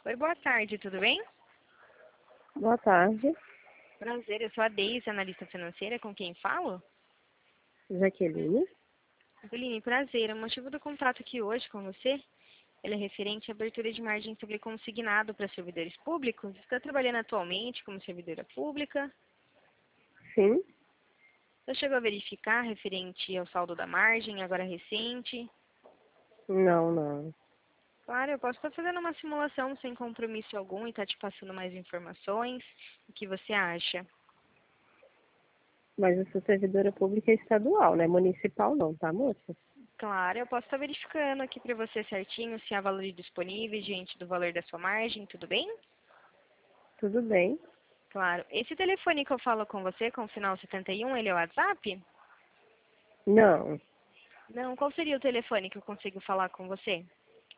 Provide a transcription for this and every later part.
Oi, boa tarde, tudo bem? Boa tarde, Prazer, eu sou a Deise, analista financeira, com quem falo? Jaqueline. Adeline, prazer. O motivo do contrato aqui hoje com você, ele é referente à abertura de margem sobre consignado para servidores públicos. Está trabalhando atualmente como servidora pública? Sim? Já chegou a verificar referente ao saldo da margem, agora recente? Não, não. Claro, eu posso estar fazendo uma simulação sem compromisso algum e estar te passando mais informações. O que você acha? Mas eu sou servidora pública estadual, né? Municipal não, tá, moça? Claro, eu posso estar verificando aqui para você certinho se há valores disponíveis diante do valor da sua margem, tudo bem? Tudo bem? Claro. Esse telefone que eu falo com você, com o final 71, ele é o WhatsApp? Não. Não, qual seria o telefone que eu consigo falar com você?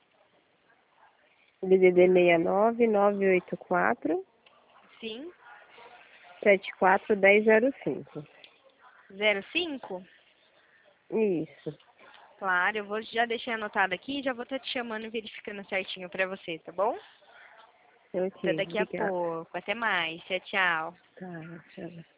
DDD 69 984 Sim, 741005. 05? Isso. Claro, eu vou já deixar anotado aqui e já vou estar te chamando e verificando certinho para você, tá bom? Até Ok, daqui a obrigada. pouco. Até mais. Tchau, tchau. Tá, tchau.